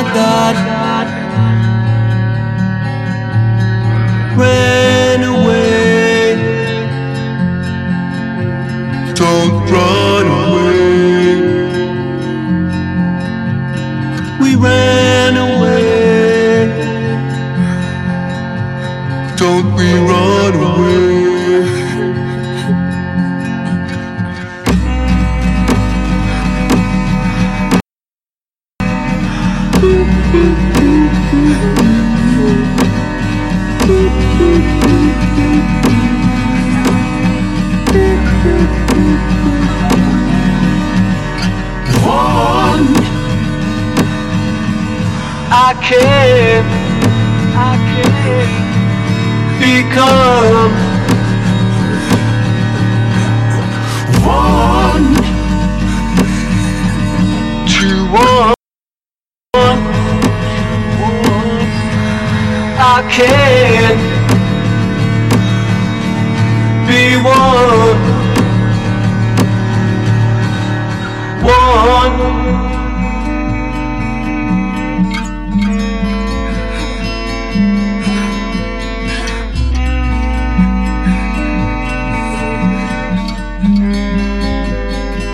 that ran away. Don't run away. We ran away. Don't we run away. One, I can't become one to one. I can't be one